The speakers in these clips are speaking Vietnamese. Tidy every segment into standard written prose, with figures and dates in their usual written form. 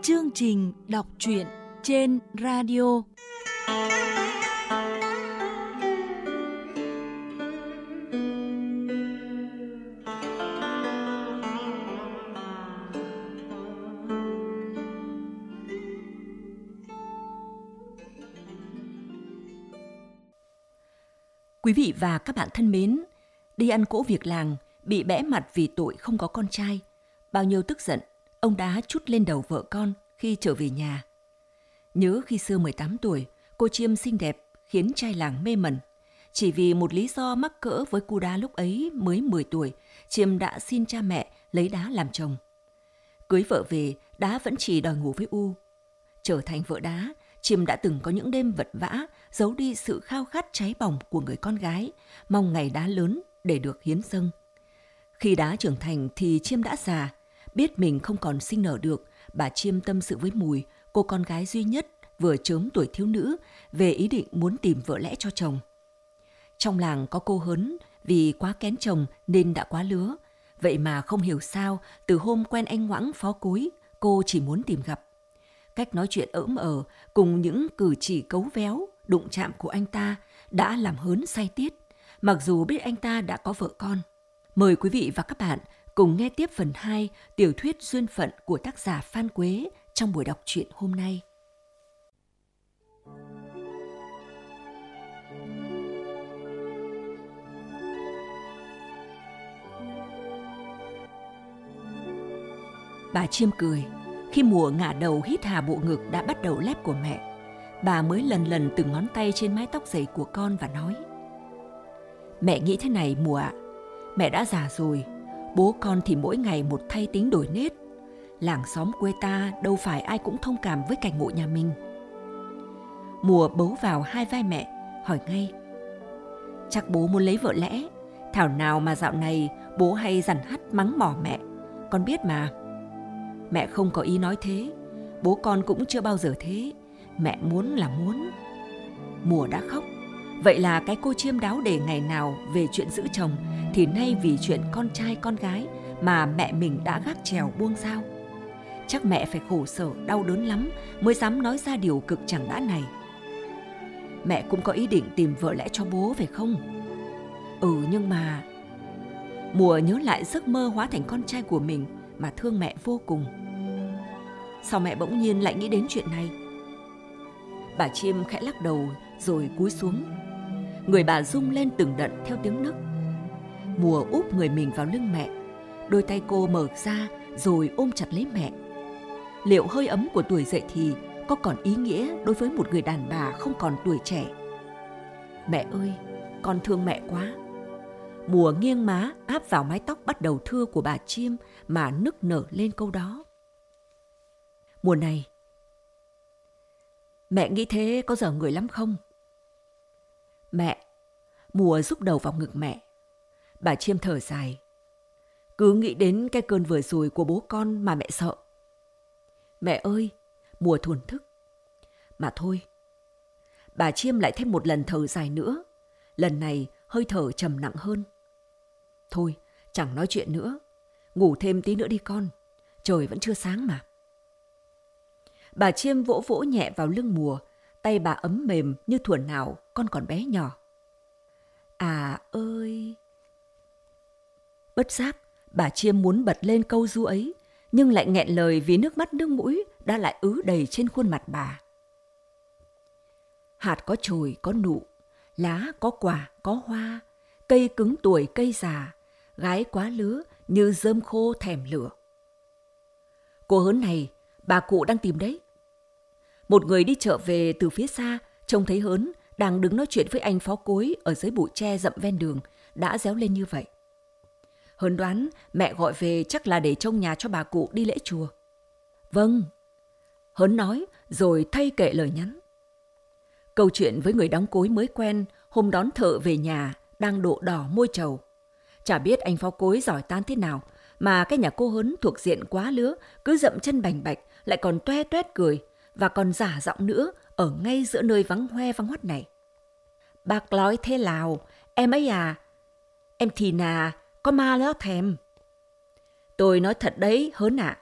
Chương trình đọc truyện trên radio. Quý vị và các bạn thân mến, đi ăn cỗ việc làng, bị bẽ mặt vì tội không có con trai. Bao nhiêu tức giận, ông đá trút lên đầu vợ con khi trở về nhà. Nhớ khi xưa 18 tuổi, cô Chiêm xinh đẹp khiến trai làng mê mẩn. Chỉ vì một lý do mắc cỡ với cu Đá lúc ấy mới 10 tuổi, Chiêm đã xin cha mẹ lấy Đá làm chồng. Cưới vợ về, Đá vẫn chỉ đòi ngủ với U. Trở thành vợ Đá, Chiêm đã từng có những đêm vật vã, giấu đi sự khao khát cháy bỏng của người con gái, mong ngày Đá lớn để được hiến dâng. Khi Đá trưởng thành thì Chiêm đã già, biết mình không còn sinh nở được, bà Chiêm tâm sự với Mùi, cô con gái duy nhất vừa chớm tuổi thiếu nữ, về ý định muốn tìm vợ lẽ cho chồng. Trong làng có cô Hớn, vì quá kén chồng nên đã quá lứa. Vậy mà không hiểu sao, từ hôm quen anh Ngoãng phó cối, cô chỉ muốn tìm gặp. Cách nói chuyện ỡm cùng những cử chỉ cấu véo, đụng chạm của anh ta đã làm Hớn say tiết, mặc dù biết anh ta đã có vợ con. Mời quý vị và các bạn cùng nghe tiếp phần 2 tiểu thuyết Duyên phận của tác giả Phan Quế trong buổi đọc truyện hôm nay. Bà Chiêm cười. Khi Mùa ngả đầu hít hà bộ ngực đã bắt đầu lép của mẹ, bà mới lần lần từng ngón tay trên mái tóc dày của con và nói: Mẹ nghĩ thế này Mùa ạ, mẹ đã già rồi, bố con thì mỗi ngày một thay tính đổi nết. Làng xóm quê ta đâu phải ai cũng thông cảm với cảnh ngộ nhà mình. Mùa bấu vào hai vai mẹ, hỏi ngay: Chắc bố muốn lấy vợ lẽ, thảo nào mà dạo này bố hay dằn hắt mắng mỏ mẹ, con biết mà. Mẹ không có ý nói thế, bố con cũng chưa bao giờ thế, mẹ muốn là muốn. Mùa đã khóc. Vậy là cái cô Chiêm đáo để ngày nào về chuyện giữ chồng, thì nay vì chuyện con trai con gái mà mẹ mình đã gác chèo buông dao. Chắc mẹ phải khổ sở đau đớn lắm mới dám nói ra điều cực chẳng đã này. Mẹ cũng có ý định tìm vợ lẽ cho bố phải không? Nhưng mà... Mùa nhớ lại giấc mơ hóa thành con trai của mình mà thương mẹ vô cùng. Sao mẹ bỗng nhiên lại nghĩ đến chuyện này? Bà Chiêm khẽ lắc đầu rồi cúi xuống. Người bà rung lên từng đợt theo tiếng nấc. Mùa úp người mình vào lưng mẹ, đôi tay cô mở ra rồi ôm chặt lấy mẹ. Liệu hơi ấm của tuổi dậy thì có còn ý nghĩa đối với một người đàn bà không còn tuổi trẻ? Mẹ ơi, con thương mẹ quá. Mùa nghiêng má áp vào mái tóc bắt đầu thưa của bà Chiêm mà nức nở lên câu đó. Mùa này, mẹ nghĩ thế có dở người lắm không? Mẹ. Mùa rúc đầu vào ngực mẹ. Bà Chiêm thở dài. Cứ nghĩ đến cái cơn vừa rồi của bố con mà mẹ sợ. Mẹ ơi, Mùa thổn thức. Mà thôi. Bà Chiêm lại thêm một lần thở dài nữa. Lần này hơi thở trầm nặng hơn. Thôi, chẳng nói chuyện nữa. Ngủ thêm tí nữa đi con. Trời vẫn chưa sáng mà. Bà Chiêm vỗ vỗ nhẹ vào lưng Mùa. Tay bà ấm mềm như thuở nào con còn bé nhỏ. À ơi! Bất giác, bà Chiêm muốn bật lên câu ru ấy, nhưng lại nghẹn lời vì nước mắt nước mũi đã lại ứ đầy trên khuôn mặt bà. Hạt có chồi có nụ, lá có quả có hoa, cây cứng tuổi cây già, gái quá lứa như rơm khô thèm lửa. Cô Hớn này, bà cụ đang tìm đấy. Một người đi chợ về từ phía xa, trông thấy Hớn đang đứng nói chuyện với anh phó cối ở dưới bụi tre rậm ven đường, đã réo lên như vậy. Hớn đoán mẹ gọi về chắc là để trông nhà cho bà cụ đi lễ chùa. Vâng, Hớn nói rồi thay kệ lời nhắn. Câu chuyện với người đóng cối mới quen hôm đón thợ về nhà đang độ đỏ môi trầu. Chả biết anh phó cối giỏi tán thế nào mà cái nhà cô Hớn thuộc diện quá lứa cứ dậm chân bành bạch, lại còn toe toét cười và còn giả giọng nữa ở ngay giữa nơi vắng hoe vắng hoắt này. Bác nói thế nào, em ấy à? Em thì nà, có ma nó thèm. Tôi nói thật đấy Hớn ạ,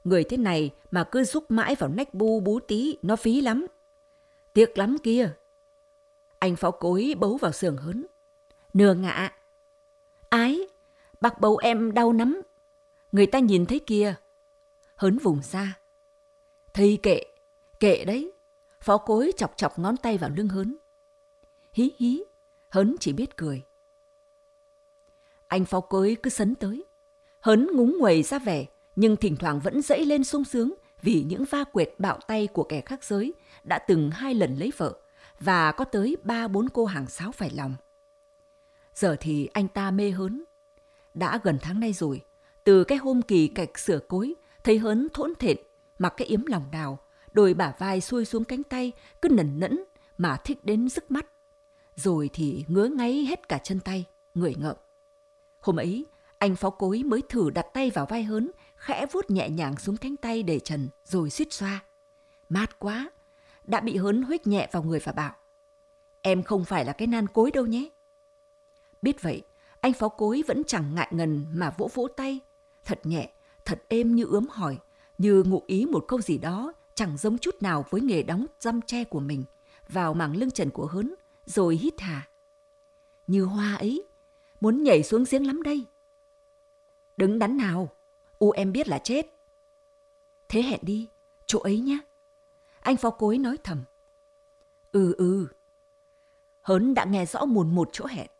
Người thế này mà cứ rúc mãi vào nách bu bú tí, nó phí lắm. Tiếc lắm kia. Anh Pháo Cối bấu vào sườn Hớn. Nừa ngạ. Ái, bác bầu em đau lắm. Người ta nhìn thấy kìa. Hớn vùng ra. Thầy kệ đấy. Pháo Cối chọc chọc ngón tay vào lưng Hớn. Hí hí, Hớn chỉ biết cười. Anh Pháo Cối cứ sấn tới. Hớn ngúng nguầy ra vẻ, nhưng thỉnh thoảng vẫn dẫy lên sung sướng vì những va quệt bạo tay của kẻ khác giới đã từng 2 lần lấy vợ và có tới 3-4 cô hàng sáo phải lòng. Giờ thì anh ta mê Hớn. Đã gần tháng nay rồi, từ cái hôm kỳ cạch sửa cối, thấy Hớn thỗn thện, mặc cái yếm lòng đào, đôi bả vai xuôi xuống cánh tay, cứ nẩn nẫn mà thích đến rức mắt. Rồi thì ngứa ngáy hết cả chân tay, người ngợm. Hôm ấy, anh Pháo Cối mới thử đặt tay vào vai Hớn, khẽ vuốt nhẹ nhàng xuống cánh tay để trần, rồi suýt xoa. Mát quá, đã bị Hớn huých nhẹ vào người và bảo: Em không phải là cái nan cối đâu nhé. Biết vậy, anh Pháo Cối vẫn chẳng ngại ngần mà vỗ vỗ tay, thật nhẹ, thật êm như ướm hỏi, như ngụ ý một câu gì đó chẳng giống chút nào với nghề đóng răm tre của mình, vào mảng lưng trần của Hớn, rồi hít hà. Như hoa ấy, muốn nhảy xuống giếng lắm đây. Đứng đắn nào, em biết là chết. Thế hẹn đi, chỗ ấy nhé. Anh Pháo Cối nói thầm. Hớn đã nghe rõ mồn một chỗ hẹn.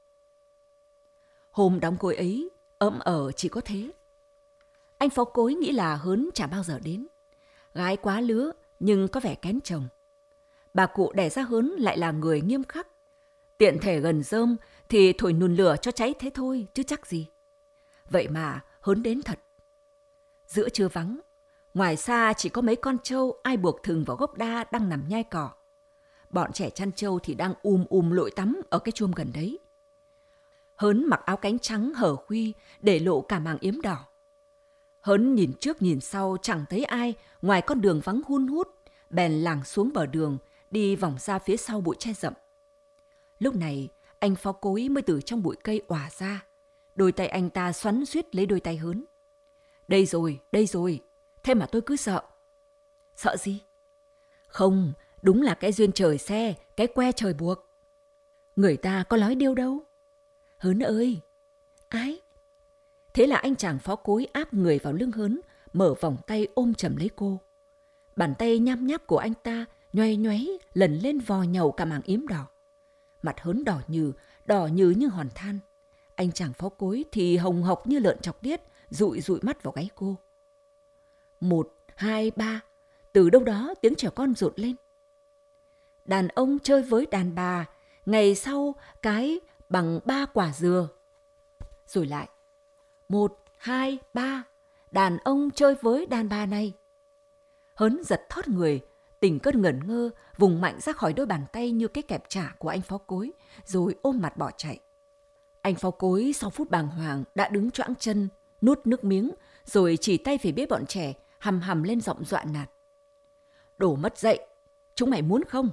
Hôm đám cưới ấy, ấm chỉ có thế. Anh Pháo Cối nghĩ là Hớn chả bao giờ đến. Gái quá lứa nhưng có vẻ kén chồng. Bà cụ đẻ ra Hớn lại là người nghiêm khắc. Tiện thể gần rơm thì thổi nùn lửa cho cháy thế thôi chứ chắc gì. Vậy mà Hớn đến thật. Giữa trưa vắng, ngoài xa chỉ có mấy con trâu ai buộc thừng vào gốc đa đang nằm nhai cỏ. Bọn trẻ chăn trâu thì đang lội tắm ở cái chuông gần đấy. Hớn mặc áo cánh trắng hở khuy để lộ cả màng yếm đỏ. Hớn nhìn trước nhìn sau chẳng thấy ai ngoài con đường vắng hun hút, bèn lảng xuống bờ đường, đi vòng ra phía sau bụi tre rậm. Lúc này, anh Pháo Cối mới từ trong bụi cây òa ra. Đôi tay anh ta xoắn xuýt lấy đôi tay Hớn. Đây rồi, thế mà tôi cứ sợ. Sợ gì? Không, đúng là cái duyên trời xe, cái que trời buộc. Người ta có nói điêu đâu. Hớn ơi! Ái! Thế là anh chàng Pháo Cối áp người vào lưng Hớn, mở vòng tay ôm chầm lấy cô. Bàn tay nhăm nháp của anh ta nhoay nhoáy lần lên vò nhầu cả màng yếm đỏ. Mặt Hớn đỏ như hòn than. Anh chàng Pháo Cối thì hồng hộc như lợn chọc điếc, dụi mắt vào gáy cô. 1, 2, 3, từ đâu đó tiếng trẻ con rộn lên. Đàn ông chơi với đàn bà, ngày sau cái bằng 3 quả dừa. Rồi lại. 1, 2, 3, đàn ông chơi với đàn bà này. Hớn giật thót người, tỉnh cơn ngẩn ngơ, vùng mạnh ra khỏi đôi bàn tay như cái kẹp chả của anh Pháo Cối, rồi ôm mặt bỏ chạy. Anh Pháo Cối sau phút bàng hoàng đã đứng choãng chân, nuốt nước miếng, rồi chỉ tay về phía bọn trẻ, hầm lên giọng dọa nạt. Đổ mất dậy, chúng mày muốn không?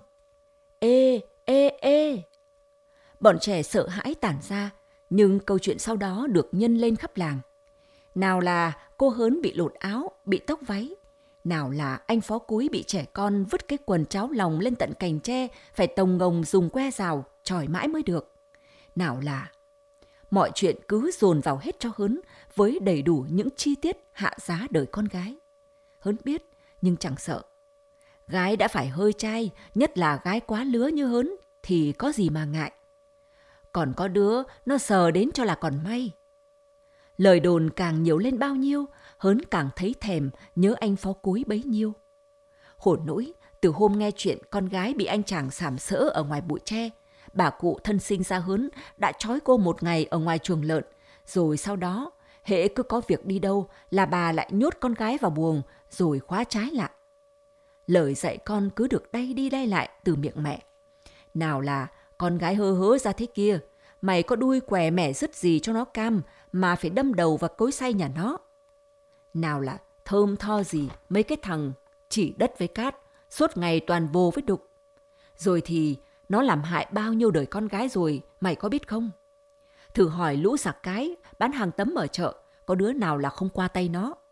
Ê! Bọn trẻ sợ hãi tản ra, nhưng câu chuyện sau đó được nhân lên khắp làng. Nào là cô Hớn bị lột áo, bị tóc váy. Nào là anh Pháo Cối bị trẻ con vứt cái quần tráo lòng lên tận cành tre, phải tồng ngồng dùng que rào, chỏi mãi mới được. Nào là... Mọi chuyện cứ dồn vào hết cho Hớn với đầy đủ những chi tiết hạ giá đời con gái. Hớn biết nhưng chẳng sợ. Gái đã phải hơi trai, nhất là gái quá lứa như Hớn thì có gì mà ngại. Còn có đứa nó sờ đến cho là còn may. Lời đồn càng nhiều lên bao nhiêu, Hớn càng thấy thèm nhớ anh Pháo Cối bấy nhiêu. Khổ nỗi, từ hôm nghe chuyện con gái bị anh chàng sàm sỡ ở ngoài bụi tre, bà cụ thân sinh ra Hớn đã trói cô một ngày ở ngoài chuồng lợn, rồi sau đó, hễ cứ có việc đi đâu là bà lại nhốt con gái vào buồng rồi khóa trái lại. Lời dạy con cứ được đay đi đay lại từ miệng mẹ. Nào là con gái hớ ra thế kia, mày có đuôi què mẻ dứt gì cho nó cam mà phải đâm đầu vào cối xay nhà nó. Nào là thơm tho gì mấy cái thằng chỉ đất với cát, suốt ngày toàn vô với đục. Rồi thì nó làm hại bao nhiêu đời con gái rồi, mày có biết không? Thử hỏi lũ giặc cái bán hàng tấm ở chợ, có đứa nào là không qua tay nó.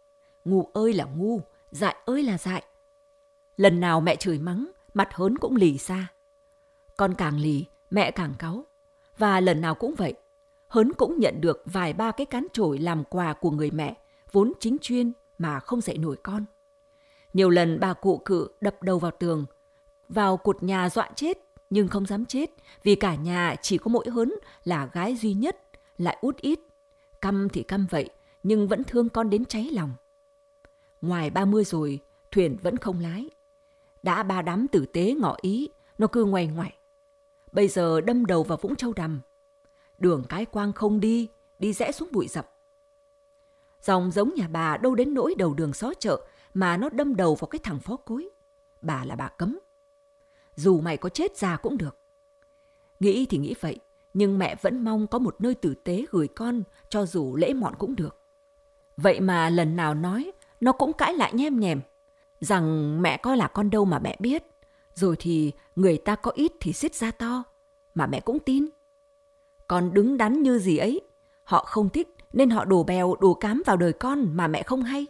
Ngu ơi là ngu, dại ơi là dại. Lần nào mẹ chửi mắng, mặt Hớn cũng lì xa. Con càng lì, mẹ càng cáu. Và lần nào cũng vậy, Hớn cũng nhận được vài ba cái cán chổi làm quà của người mẹ, vốn chính chuyên mà không dạy nổi con. Nhiều lần bà cụ cự đập đầu vào tường, vào cột nhà dọa chết, nhưng không dám chết, vì cả nhà chỉ có mỗi Hớn là gái duy nhất, lại út ít. Căm thì căm vậy, nhưng vẫn thương con đến cháy lòng. Ngoài 30 rồi, thuyền vẫn không lái. Đã ba đám tử tế ngỏ ý, nó cứ ngoay ngoải. Bây giờ đâm đầu vào Vũng Châu Đầm. Đường cái quang không đi, đi rẽ xuống bụi rậm. Dòng giống nhà bà đâu đến nỗi đầu đường xó chợ mà nó đâm đầu vào cái thằng phó cối. Bà là bà cấm. Dù mày có chết già cũng được. Nghĩ thì nghĩ vậy, nhưng mẹ vẫn mong có một nơi tử tế gửi con, cho dù lễ mọn cũng được. Vậy mà lần nào nói, nó cũng cãi lại nhem nhèm, rằng mẹ có là con đâu mà mẹ biết, rồi thì người ta có ít thì xiết ra to, mà mẹ cũng tin. Con đứng đắn như gì ấy, họ không thích nên họ đổ bèo đổ cám vào đời con mà mẹ không hay.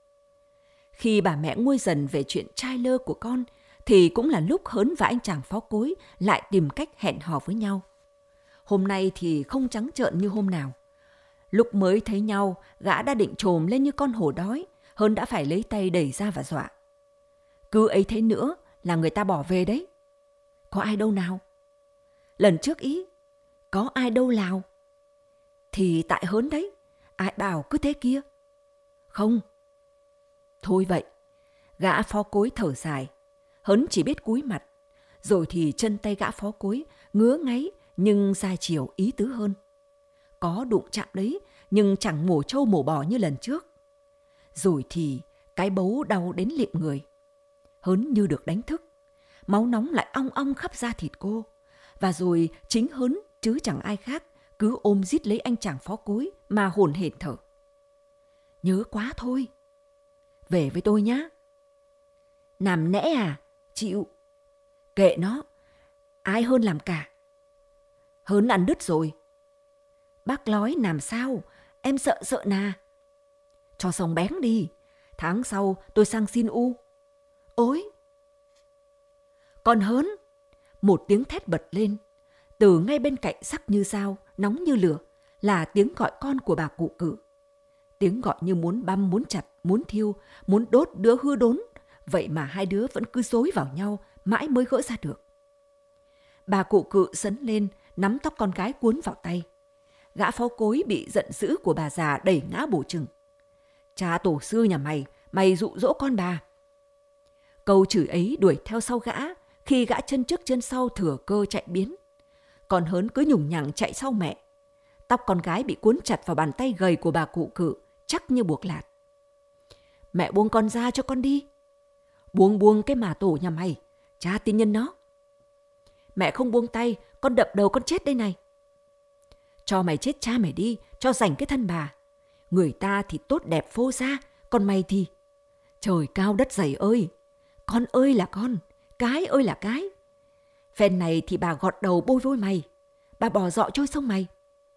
Khi bà mẹ nguôi dần về chuyện trai lơ của con, thì cũng là lúc Hớn và anh chàng phó cối lại tìm cách hẹn hò với nhau. Hôm nay thì không trắng trợn như hôm nào. Lúc mới thấy nhau, gã đã định trồm lên như con hổ đói, Hớn đã phải lấy tay đẩy ra và dọa. Cứ ấy thế nữa là người ta bỏ về đấy. Có ai đâu nào? Lần trước ý, có ai đâu nào? Thì tại Hớn đấy, ai bảo cứ thế kia? Không. Thôi vậy, gã phó cối thở dài. Hớn chỉ biết cúi mặt, rồi thì chân tay gã phó cối ngứa ngáy nhưng ra chiều ý tứ hơn. Có đụng chạm đấy, nhưng chẳng mổ trâu mổ bò như lần trước. Rồi thì cái bấu đau đến lịm người. Hớn như được đánh thức. Máu nóng lại ong ong khắp da thịt cô. Và rồi chính Hớn chứ chẳng ai khác cứ ôm rít lấy anh chàng phó cối mà hổn hển thở. Nhớ quá thôi. Về với tôi nhá. Nằm nẽ à? Chịu. Kệ nó. Ai hơn làm cả. Hớn ăn đứt rồi. Bác nói làm sao? Em sợ nà. Cho xong bén đi. Tháng sau tôi sang xin u. Ôi! Còn Hớn! Một tiếng thét bật lên. Từ ngay bên cạnh sắc như dao, nóng như lửa, là tiếng gọi con của bà cụ cự. Tiếng gọi như muốn băm, muốn chặt, muốn thiêu, muốn đốt đứa hư đốn. Vậy mà hai đứa vẫn cứ dối vào nhau, mãi mới gỡ ra được. Bà cụ cự sấn lên, nắm tóc con gái cuốn vào tay. Gã phó cối bị giận dữ của bà già đẩy ngã bổ chừng. Cha tổ sư nhà mày dụ dỗ con bà. Câu chửi ấy đuổi theo sau gã, khi gã chân trước chân sau thừa cơ chạy biến. Còn Hớn cứ nhùng nhằng chạy sau mẹ. Tóc con gái bị cuốn chặt vào bàn tay gầy của bà cụ cự, chắc như buộc lạt. Mẹ buông con ra cho con đi. Buông cái mà tổ nhà mày, cha tin nhân nó. Mẹ không buông tay, con đập đầu con chết đây này. Cho mày chết cha mày đi, cho rảnh cái thân bà. Người ta thì tốt đẹp phô ra, còn mày thì... Trời cao đất dày ơi! Con ơi là con, cái ơi là cái. Phen này thì bà gọt đầu bôi vôi mày, bà bỏ dọ trôi sông mày.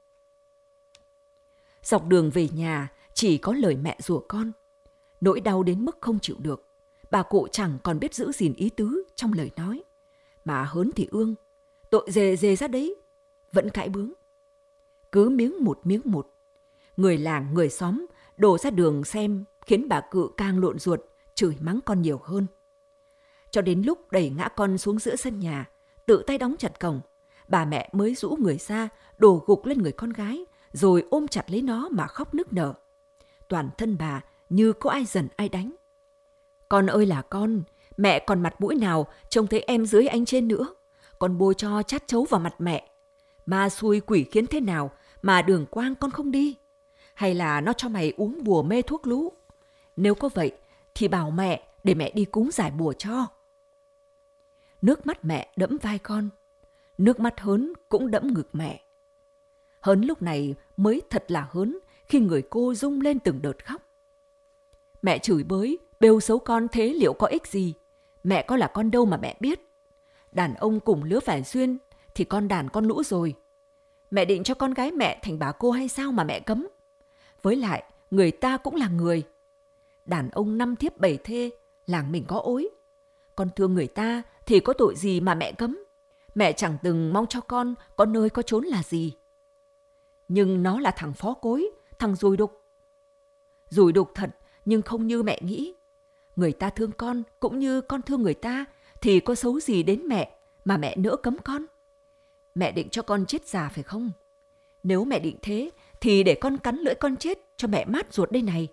Dọc đường về nhà chỉ có lời mẹ rủa con. Nỗi đau đến mức không chịu được. Bà cụ chẳng còn biết giữ gìn ý tứ trong lời nói. Mà Hớn thì ương, tội dề ra đấy, vẫn cãi bướng. Cứ miếng một. Người làng, người xóm đổ ra đường xem, khiến bà cự càng lộn ruột, chửi mắng con nhiều hơn. Cho đến lúc đẩy ngã con xuống giữa sân nhà, tự tay đóng chặt cổng, bà mẹ mới rũ người ra, đổ gục lên người con gái, rồi ôm chặt lấy nó mà khóc nức nở. Toàn thân bà như có ai giận ai đánh. Con ơi là con, mẹ còn mặt mũi nào trông thấy em dưới anh trên nữa. Con bôi cho chát chấu vào mặt mẹ. Ma xui quỷ khiến thế nào mà đường quang con không đi? Hay là nó cho mày uống bùa mê thuốc lú? Nếu có vậy thì bảo mẹ để mẹ đi cúng giải bùa cho. Nước mắt mẹ đẫm vai con. Nước mắt Hớn cũng đẫm ngực mẹ. Hớn lúc này mới thật là hớn khi người cô rung lên từng đợt khóc. Mẹ chửi bới, bêu xấu con thế liệu có ích gì? Mẹ có là con đâu mà mẹ biết. Đàn ông cùng lứa phải duyên thì con đàn con lũ rồi. Mẹ định cho con gái mẹ thành bà cô hay sao mà mẹ cấm? Với lại, người ta cũng là người. đàn ông 5 thiếp 7 thê, làng mình có ối. Con thương người ta thì có tội gì mà mẹ cấm. Mẹ chẳng từng mong cho con có nơi có chốn là gì. Nhưng nó là thằng phó cối, thằng dùi đục. Dùi đục thật, nhưng không như mẹ nghĩ. Người ta thương con cũng như con thương người ta, thì có xấu gì đến mẹ mà mẹ nỡ cấm con. Mẹ định cho con chết già phải không? Nếu mẹ định thế thì để con cắn lưỡi con chết cho mẹ mát ruột đây này.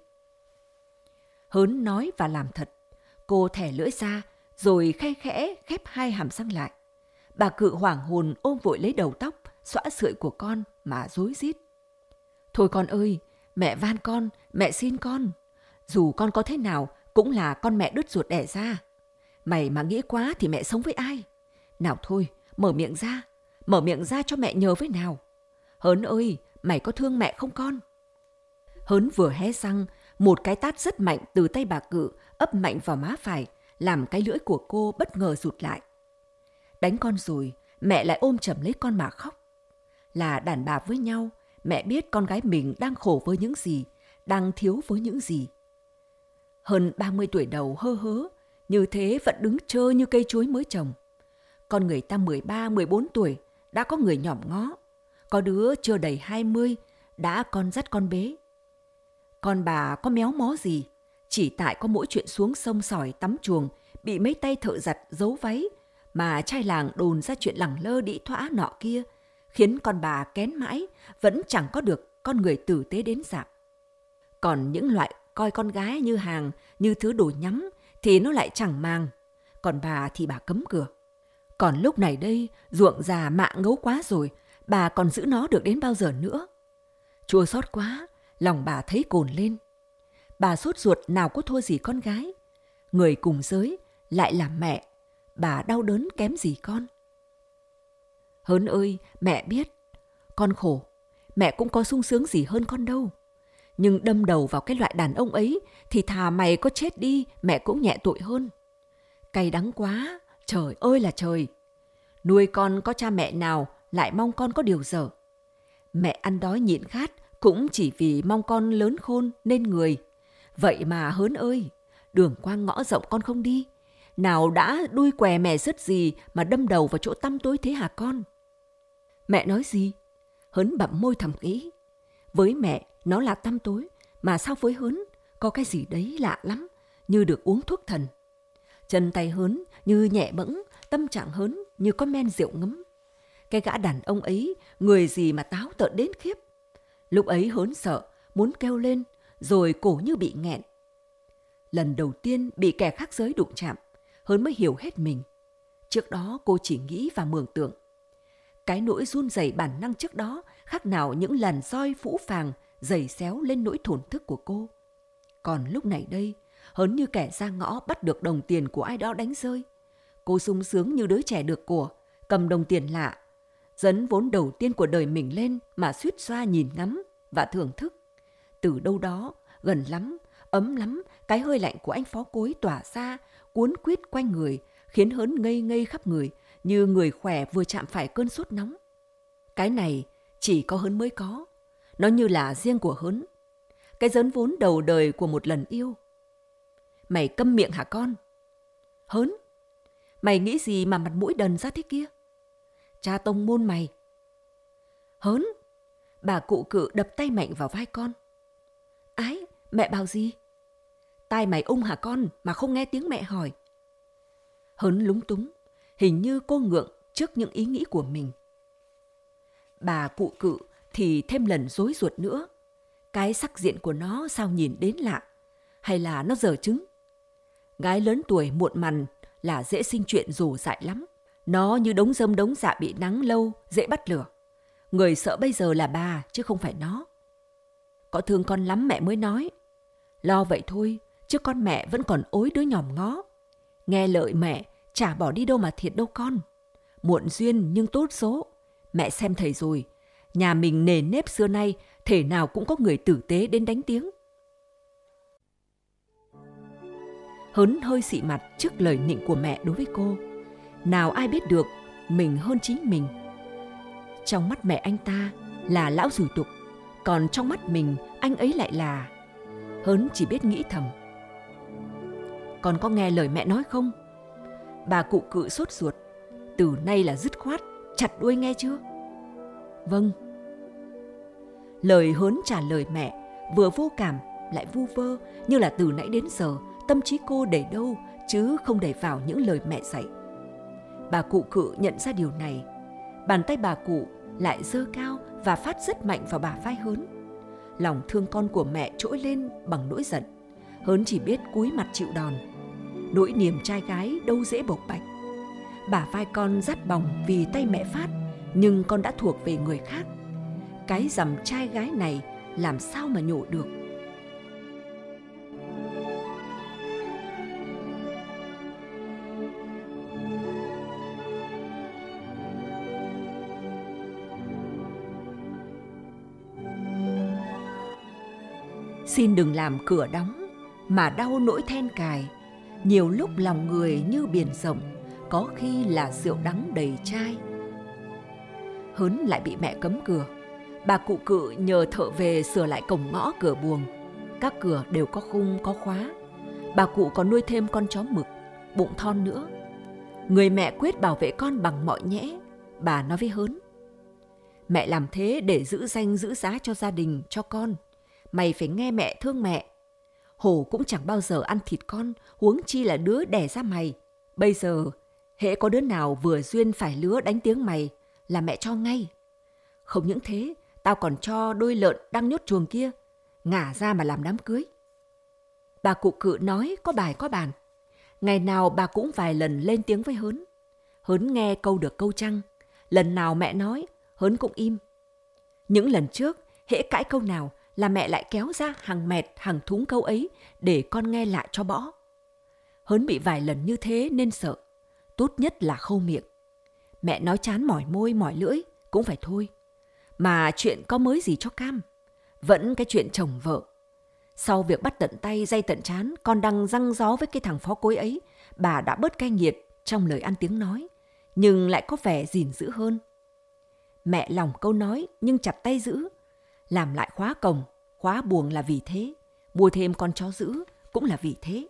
Hớn nói và làm thật. Cô thẻ lưỡi ra rồi khe khẽ khép hai hàm răng lại. Bà Cự hoảng hồn ôm vội lấy đầu tóc xõa sợi của con mà rối rít. Thôi con ơi, mẹ van con, mẹ xin con. Dù con có thế nào cũng là con mẹ đứt ruột đẻ ra. Mày mà nghĩ quá thì mẹ sống với ai? Nào thôi, mở miệng ra cho mẹ nhờ với nào. Hớn ơi, mày có thương mẹ không con? Hớn vừa hé răng, một cái tát rất mạnh từ tay bà Cự ấp mạnh vào má phải, làm cái lưỡi của cô bất ngờ rụt lại. Đánh con rồi, mẹ lại ôm chầm lấy con mà khóc. Là đàn bà với nhau, mẹ biết con gái mình đang khổ với những gì, đang thiếu với những gì. Hơn 30 tuổi đầu hơ hớ, như thế vẫn đứng trơ như cây chuối mới trồng. Con người ta 13, 14 tuổi, đã có người nhỏm ngó. Có đứa chưa đầy 20, đã con dắt con bế. Con bà có méo mó gì, chỉ tại có mỗi chuyện xuống sông sỏi tắm chuồng, bị mấy tay thợ giặt giấu váy, mà trai làng đồn ra chuyện lẳng lơ đĩ thoã nọ kia, khiến con bà kén mãi, vẫn chẳng có được con người tử tế đến dạm. Còn những loại coi con gái như hàng, như thứ đồ nhắm, thì nó lại chẳng màng. Còn bà thì bà cấm cửa. Còn lúc này đây, ruộng già mạ ngấu quá rồi, bà còn giữ nó được đến bao giờ nữa? Chua xót quá, lòng bà thấy cồn lên. Bà sốt ruột nào có thua gì con gái. Người cùng giới, lại là mẹ, bà đau đớn kém gì con. Hớn ơi, mẹ biết, con khổ, mẹ cũng có sung sướng gì hơn con đâu. Nhưng đâm đầu vào cái loại đàn ông ấy thì thà mày có chết đi, mẹ cũng nhẹ tội hơn. Cay đắng quá, trời ơi là trời. Nuôi con có cha mẹ nào lại mong con có điều dở. Mẹ ăn đói nhịn khát cũng chỉ vì mong con lớn khôn nên người. Vậy mà Hớn ơi, đường quang ngõ rộng con không đi. Nào đã đuôi què mè sứt gì mà đâm đầu vào chỗ tăm tối thế hả con? Mẹ nói gì? Hớn bặm môi thầm nghĩ. Với mẹ nó là tăm tối, mà sao với Hớn có cái gì đấy lạ lắm, như được uống thuốc thần. Chân tay Hớn như nhẹ bẫng, tâm trạng Hớn như có men rượu ngấm. Cái gã đàn ông ấy, người gì mà táo tợn đến khiếp. Lúc ấy Hớn sợ, muốn kêu lên, rồi cổ như bị nghẹn. Lần đầu tiên bị kẻ khác giới đụng chạm, Hớn mới hiểu hết mình. Trước đó cô chỉ nghĩ và mường tượng. Cái nỗi run rẩy bản năng trước đó khác nào những làn roi phũ phàng giày xéo lên nỗi thổn thức của cô. Còn lúc này đây, Hớn như kẻ ra ngõ bắt được đồng tiền của ai đó đánh rơi. Cô sung sướng như đứa trẻ được của, cầm đồng tiền lạ, dấn vốn đầu tiên của đời mình lên mà suýt xoa nhìn ngắm và thưởng thức. Từ đâu đó, gần lắm, ấm lắm, cái hơi lạnh của anh phó cối tỏa ra, cuốn quýt quanh người, khiến Hớn ngây ngây khắp người, như người khỏe vừa chạm phải cơn sốt nóng. Cái này chỉ có Hớn mới có. Nó như là riêng của Hớn. Cái dấn vốn đầu đời của một lần yêu. Mày câm miệng hả con? Hớn, mày nghĩ gì mà mặt mũi đần ra thế kia? Cha tông môn mày. Hớn, bà Cụ Cự đập tay mạnh vào vai con. Ái, mẹ bảo gì? Tai mày ung hả con mà không nghe tiếng mẹ hỏi? Hớn lúng túng, hình như cô ngượng trước những ý nghĩ của mình. Bà Cụ Cự thì thêm lần rối ruột nữa. Cái sắc diện của nó sao nhìn đến lạ? Hay là nó dở trứng? Gái lớn tuổi muộn mằn là dễ sinh chuyện rồ dại lắm. Nó như đống rơm đống dạ bị nắng lâu, dễ bắt lửa. Người sợ bây giờ là bà chứ không phải nó. Có thương con lắm mẹ mới nói. Lo vậy thôi, chứ con mẹ vẫn còn ối đứa nhòm ngó. Nghe lời mẹ, chả bỏ đi đâu mà thiệt đâu con. Muộn duyên nhưng tốt số. Mẹ xem thầy rồi, nhà mình nề nếp xưa nay, thể nào cũng có người tử tế đến đánh tiếng. Hớn hơi xị mặt trước lời nịnh của mẹ đối với cô. Nào ai biết được mình hơn chính mình. Trong mắt mẹ anh ta là lão rủi tục, còn trong mắt mình anh ấy lại là... Hớn chỉ biết nghĩ thầm, con có nghe lời mẹ nói không? Bà cụ cự sốt ruột. Từ nay là dứt khoát, chặt đuôi nghe chưa? Vâng. Lời Hớn trả lời mẹ vừa vô cảm lại vu vơ, như là từ nãy đến giờ tâm trí cô để đâu chứ không để vào những lời mẹ dạy. Bà cụ cự nhận ra điều này. Bàn tay bà cụ lại giơ cao và phát rất mạnh vào bả vai Hớn. Lòng thương con của mẹ trỗi lên bằng nỗi giận. Hớn chỉ biết cúi mặt chịu đòn. Nỗi niềm trai gái đâu dễ bộc bạch. Bả vai con rát bỏng vì tay mẹ phát, nhưng con đã thuộc về người khác. Cái dằm trai gái này làm sao mà nhổ được. Xin đừng làm cửa đóng, mà đau nỗi then cài. Nhiều lúc lòng người như biển rộng, có khi là rượu đắng đầy chai. Hớn lại bị mẹ cấm cửa. Bà cụ cự nhờ thợ về sửa lại cổng ngõ cửa buồng. Các cửa đều có khung, có khóa. Bà cụ còn nuôi thêm con chó mực, bụng thon nữa. Người mẹ quyết bảo vệ con bằng mọi nhẽ. Bà nói với Hớn: mẹ làm thế để giữ danh giữ giá cho gia đình, cho con. Mày phải nghe mẹ, thương mẹ. Hổ cũng chẳng bao giờ ăn thịt con, huống chi là đứa đẻ ra mày. Bây giờ, hễ có đứa nào vừa duyên phải lứa đánh tiếng mày là mẹ cho ngay. Không những thế, tao còn cho đôi lợn đang nhốt chuồng kia ngả ra mà làm đám cưới. Bà cụ cự nói có bài có bàn. Ngày nào bà cũng vài lần lên tiếng với Hớn. Hớn nghe câu được câu trăng. Lần nào mẹ nói, Hớn cũng im. Những lần trước, hễ cãi câu nào là mẹ lại kéo ra hàng mẹt hàng thúng câu ấy để con nghe lại cho bỏ. Hớn bị vài lần như thế nên sợ. Tốt nhất là khâu miệng. Mẹ nói chán mỏi môi mỏi lưỡi cũng phải thôi. Mà chuyện có mới gì cho cam. Vẫn cái chuyện chồng vợ. Sau việc bắt tận tay day tận trán, con đang răng gió với cái thằng phó cối ấy, bà đã bớt cay nghiệt trong lời ăn tiếng nói, nhưng lại có vẻ gìn giữ hơn. Mẹ lòng câu nói nhưng chặt tay giữ. Làm lại khóa cổng, khóa buồng là vì thế. Mua thêm con chó giữ cũng là vì thế.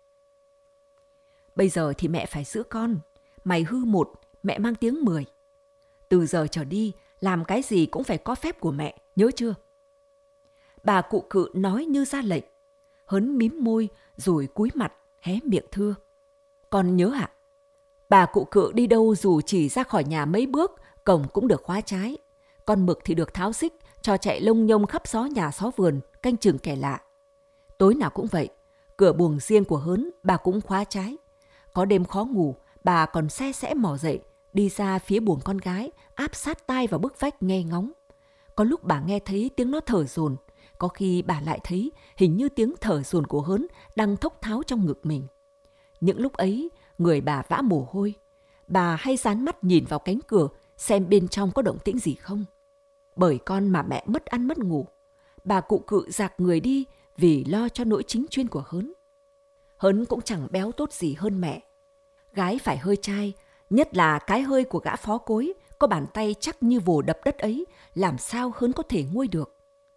Bây giờ thì mẹ phải giữ con. Mày hư một, mẹ mang tiếng 10. Từ giờ trở đi, làm cái gì cũng phải có phép của mẹ, nhớ chưa? Bà cụ cự nói như ra lệnh. Hớn mím môi rồi cúi mặt, hé miệng thưa: con nhớ ạ. Bà cụ cự đi đâu dù chỉ ra khỏi nhà mấy bước, cổng cũng được khóa trái. Con mực thì được tháo xích, cho chạy lông nhông khắp xó nhà xó vườn, canh chừng kẻ lạ. Tối nào cũng vậy, cửa buồng riêng của Hớn bà cũng khóa trái. Có đêm khó ngủ, bà còn se sẽ mò dậy, đi ra phía buồng con gái, áp sát tai vào bức vách nghe ngóng. Có lúc bà nghe thấy tiếng nó thở dồn, có khi bà lại thấy hình như tiếng thở dồn của Hớn đang thốc tháo trong ngực mình. Những lúc ấy, người bà vã mồ hôi. Bà hay dán mắt nhìn vào cánh cửa xem bên trong có động tĩnh gì không. Bởi con mà mẹ mất ăn mất ngủ. Bà cụ cự rạc người đi vì lo cho nỗi chính chuyên của Hớn. Hớn cũng chẳng béo tốt gì hơn mẹ. Gái phải hơi trai, nhất là cái hơi của gã phó cối, có bàn tay chắc như vồ đập đất ấy, làm sao Hớn có thể nguôi được.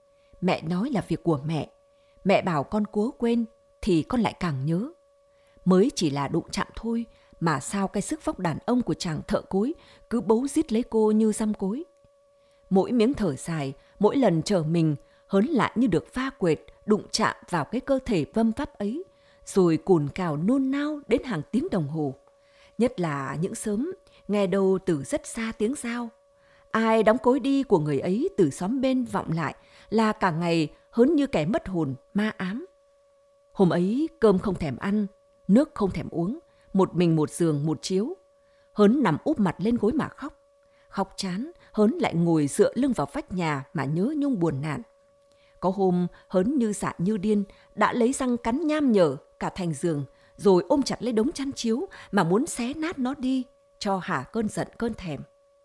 Mẹ nói là việc của mẹ. Mẹ bảo con cố quên thì con lại càng nhớ. Mới chỉ là đụng chạm thôi mà sao cái sức vóc đàn ông của chàng thợ cối cứ bấu giết lấy cô như dăm cối. Mỗi miếng thở dài, mỗi lần trở mình, Hớn lại như được va quệt, đụng chạm vào cái cơ thể vâm vắp ấy, rồi cồn cào nôn nao đến hàng tiếng đồng hồ. Nhất là những sớm, nghe đâu từ rất xa tiếng dao. Ai đóng cối đi của người ấy từ xóm bên vọng lại là cả ngày Hớn như kẻ mất hồn, ma ám. Hôm ấy cơm không thèm ăn, nước không thèm uống, một mình một giường một chiếu. Hớn nằm úp mặt lên gối mà khóc. Khóc chán, Hớn lại ngồi dựa lưng vào vách nhà mà nhớ nhung buồn nạn. Có hôm Hớn như dạ như điên, đã lấy răng cắn nham nhở cả thành giường, rồi ôm chặt lấy đống chăn chiếu mà muốn xé nát nó đi, cho hả cơn giận cơn thèm.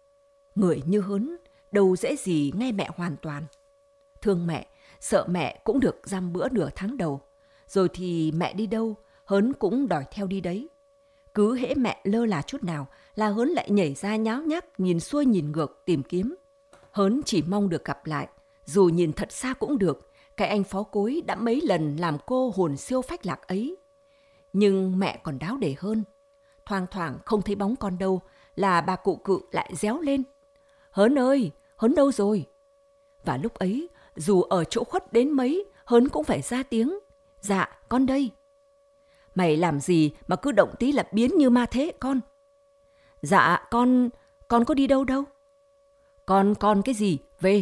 Người như Hớn đâu dễ gì nghe mẹ hoàn toàn. Thương mẹ, sợ mẹ cũng được dăm bữa nửa tháng đầu. Rồi thì mẹ đi đâu, Hớn cũng đòi theo đi đấy. Cứ hễ mẹ lơ là chút nào là Hớn lại nhảy ra nháo nhác, nhìn xuôi nhìn ngược tìm kiếm. Hớn chỉ mong được gặp lại, dù nhìn thật xa cũng được, cái anh phó cối đã mấy lần làm cô hồn siêu phách lạc ấy. Nhưng mẹ còn đáo để hơn. Thoang thoảng không thấy bóng con đâu là bà cụ cự lại réo lên. Hớn ơi, Hớn đâu rồi? Và lúc ấy, dù ở chỗ khuất đến mấy, Hớn cũng phải ra tiếng. Dạ, con đây. Mày làm gì mà cứ động tí là biến như ma thế con? Dạ, con có đi đâu đâu. Con cái gì? Về.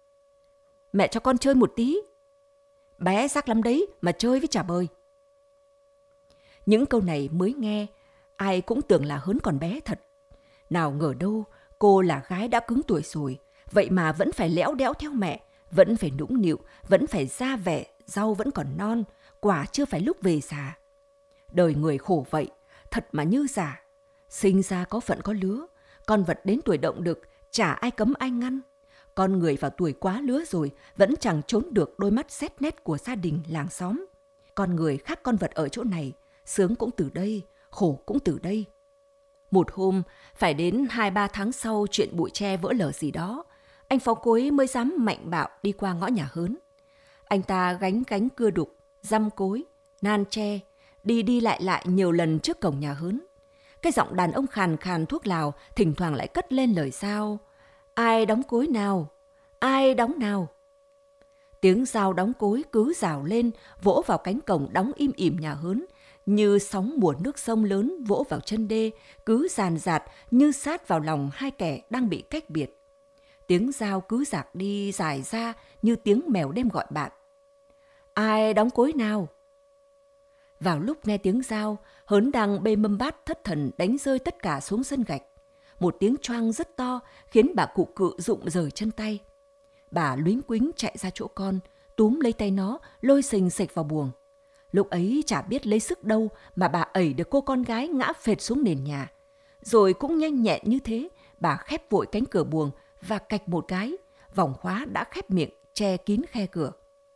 Mẹ cho con chơi một tí. Bé xác lắm đấy mà chơi với chả bời. Những câu này mới nghe, ai cũng tưởng là Hớn còn bé thật. Nào ngờ đâu, cô là gái đã cứng tuổi rồi, vậy mà vẫn phải léo đéo theo mẹ, vẫn phải nũng nịu, vẫn phải ra vẻ, rau vẫn còn non, quả chưa phải lúc về già. Đời người khổ vậy, thật mà như giả. Sinh ra có phận có lứa, con vật đến tuổi động đực, chả ai cấm ai ngăn. Con người vào tuổi quá lứa rồi, vẫn chẳng trốn được đôi mắt xét nét của gia đình, làng xóm. Con người khác con vật ở chỗ này, sướng cũng từ đây, khổ cũng từ đây. Một hôm, phải đến 2-3 tháng sau chuyện bụi tre vỡ lở gì đó, anh Phó Cối mới dám mạnh bạo đi qua ngõ nhà Hớn. Anh ta gánh cưa đục, dăm cối, nan tre, đi lại nhiều lần trước cổng nhà Hớn. Cái giọng đàn ông khàn khàn thuốc lào thỉnh thoảng lại cất lên lời dao. Ai đóng cối nào? Ai đóng nào? Tiếng dao đóng cối cứ rào lên, vỗ vào cánh cổng đóng im ỉm nhà Hớn, như sóng mùa nước sông lớn vỗ vào chân đê, cứ dàn dạt như sát vào lòng hai kẻ đang bị cách biệt. Tiếng dao cứ rạc đi dài ra như tiếng mèo đêm gọi bạn. Ai đóng cối nào? Vào lúc nghe tiếng dao, Hớn đang bê mâm bát thất thần đánh rơi tất cả xuống sân gạch. Một tiếng choang rất to khiến bà cụ cự rụng rời chân tay. Bà luính quính chạy ra chỗ con, túm lấy tay nó, lôi xình xịch vào buồng. Lúc ấy chả biết lấy sức đâu mà bà ẩy được cô con gái ngã phệt xuống nền nhà. Rồi cũng nhanh nhẹn như thế, bà khép vội cánh cửa buồng và cạch một cái, vòng khóa đã khép miệng, che kín khe cửa.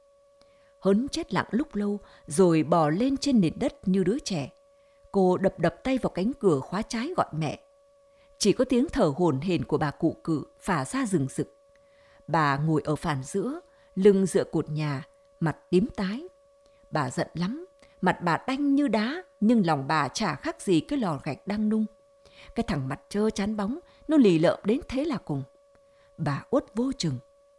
Hớn chết lặng lúc lâu rồi bò lên trên nền đất như đứa trẻ. Cô đập tay vào cánh cửa khóa trái gọi mẹ. Chỉ có tiếng thở hổn hển của bà cụ cự phả ra rừng rực. Bà ngồi ở phản giữa, lưng dựa cột nhà, mặt tím tái. Bà giận lắm, mặt bà đanh như đá, nhưng lòng bà chả khác gì cái lò gạch đang nung. Cái thằng mặt trơ chán bóng, nó lì lợm đến thế là cùng. Bà uất vô chừng.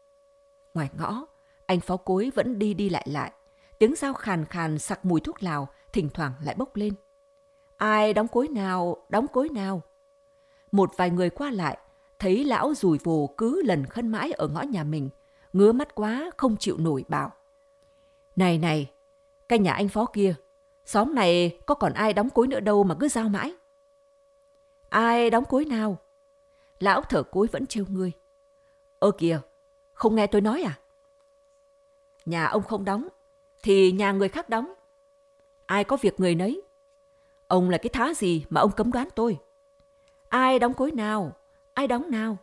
Ngoài ngõ, anh Phó Cối vẫn đi lại. Tiếng dao khàn khàn sặc mùi thuốc lào, thỉnh thoảng lại bốc lên. Ai đóng cối nào, đóng cối nào? Một vài người qua lại, thấy lão rùi vồ cứ lần khân mãi ở ngõ nhà mình, ngứa mắt quá không chịu nổi bảo. Này, cái nhà anh Phó kia, xóm này có còn ai đóng cối nữa đâu mà cứ giao mãi. Ai đóng cối nào? Lão thở cối vẫn trêu ngươi. Ơ kìa, không nghe tôi nói à? Nhà ông không đóng, thì nhà người khác đóng. Ai có việc người nấy. Ông là cái thá gì mà ông cấm đoán tôi? Ai đóng cối nào? Ai đóng nào?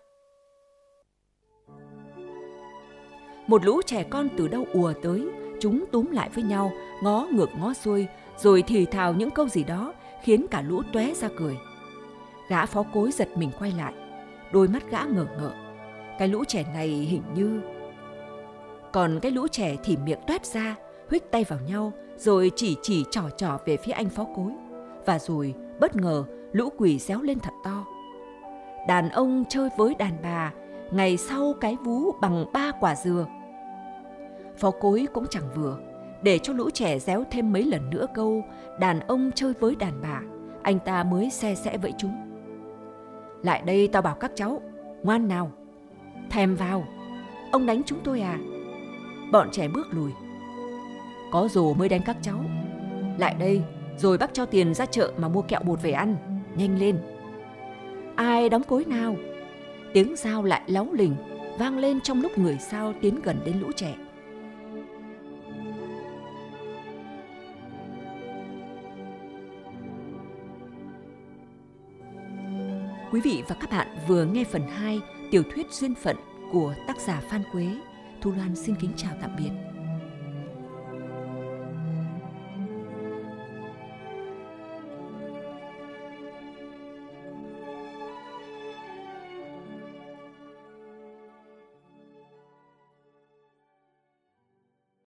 Một lũ trẻ con từ đâu ùa tới, chúng túm lại với nhau, ngó ngược ngó xuôi, rồi thì thào những câu gì đó khiến cả lũ tóe ra cười. Gã Phó Cối giật mình quay lại, đôi mắt gã ngờ ngợ. Cái lũ trẻ này hình như... Còn cái lũ trẻ thì miệng toét ra, huých tay vào nhau, rồi chỉ trỏ về phía anh Phó Cối. Và rồi bất ngờ lũ quỷ réo lên thật to. Đàn ông chơi với đàn bà, ngày sau cái vú bằng 3 quả dừa. Phó Cối cũng chẳng vừa, để cho lũ trẻ réo thêm mấy lần nữa câu đàn ông chơi với đàn bà, anh ta mới se sẽ vẫy chúng. Lại đây tao bảo các cháu, ngoan nào, thèm vào, ông đánh chúng tôi à? Bọn trẻ bước lùi. Có rồ mới đánh các cháu. Lại đây, rồi bác cho tiền ra chợ mà mua kẹo bột về ăn, nhanh lên. Ai đóng cối nào? Tiếng dao lại láu lình vang lên trong lúc người sao tiến gần đến lũ trẻ. Quý vị và các bạn vừa nghe phần 2 tiểu thuyết Duyên phận của tác giả Phan Quế. Thu Loan xin kính chào tạm biệt.